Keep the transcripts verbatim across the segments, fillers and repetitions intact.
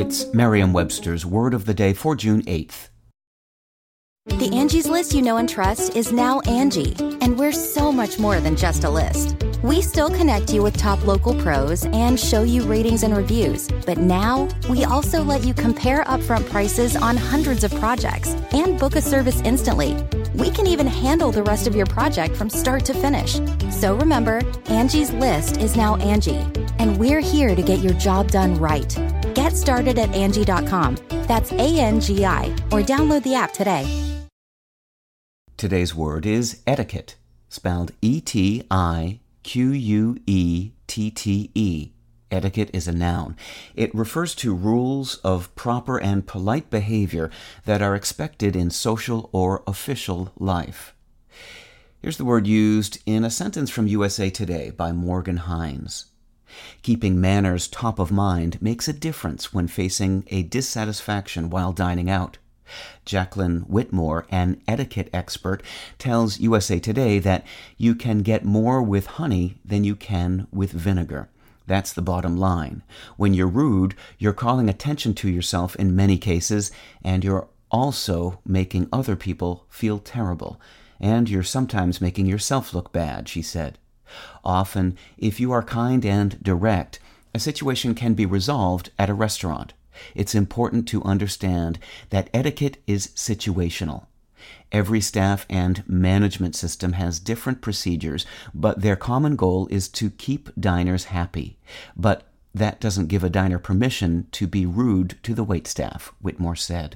It's Merriam-Webster's Word of the Day for June eighth. The Angie's List you know and trust is now Angie, and we're so much more than just a list. We still connect you with top local pros and show you ratings and reviews, but now we also let you compare upfront prices on hundreds of projects and book a service instantly. We can even handle the rest of your project from start to finish. So remember, Angie's List is now Angie, and we're here to get your job done right. Get started at Angie dot com. That's A N G I, or download the app today. Today's word is etiquette, spelled E T I Q U E T T E. Etiquette is a noun. It refers to rules of proper and polite behavior that are expected in social or official life. Here's the word used in a sentence from U S A Today by Morgan Hines. Keeping manners top of mind makes a difference when facing a dissatisfaction while dining out. Jacqueline Whitmore, an etiquette expert, tells U S A Today that you can get more with honey than you can with vinegar. That's the bottom line. When you're rude, you're calling attention to yourself in many cases, and you're also making other people feel terrible. And you're sometimes making yourself look bad, she said. Often, if you are kind and direct, a situation can be resolved at a restaurant. It's important to understand that etiquette is situational. Every staff and management system has different procedures, but their common goal is to keep diners happy. But that doesn't give a diner permission to be rude to the waitstaff, Whitmore said.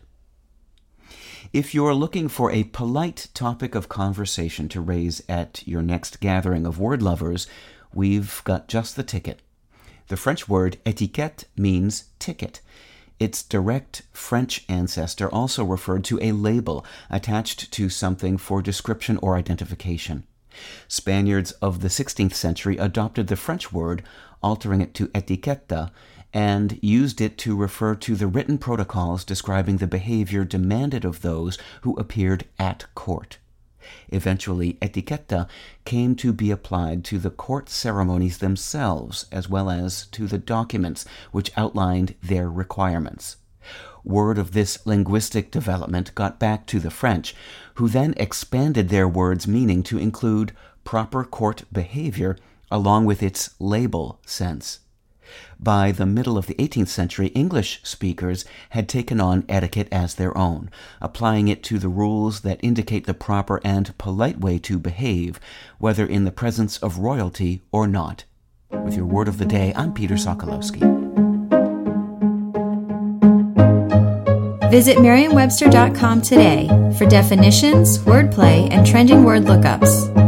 If you're looking for a polite topic of conversation to raise at your next gathering of word lovers, we've got just the ticket. The French word étiquette means ticket. Its direct French ancestor also referred to a label attached to something for description or identification. Spaniards of the sixteenth century adopted the French word, altering it to etiqueta, and used it to refer to the written protocols describing the behavior demanded of those who appeared at court. Eventually, etiqueta came to be applied to the court ceremonies themselves, as well as to the documents which outlined their requirements. Word of this linguistic development got back to the French, who then expanded their word's meaning to include proper court behavior along with its label sense. By the middle of the eighteenth century, English speakers had taken on etiquette as their own, applying it to the rules that indicate the proper and polite way to behave, whether in the presence of royalty or not. With your Word of the Day, I'm Peter Sokolowski. Visit Merriam Webster dot com today for definitions, wordplay, and trending word lookups.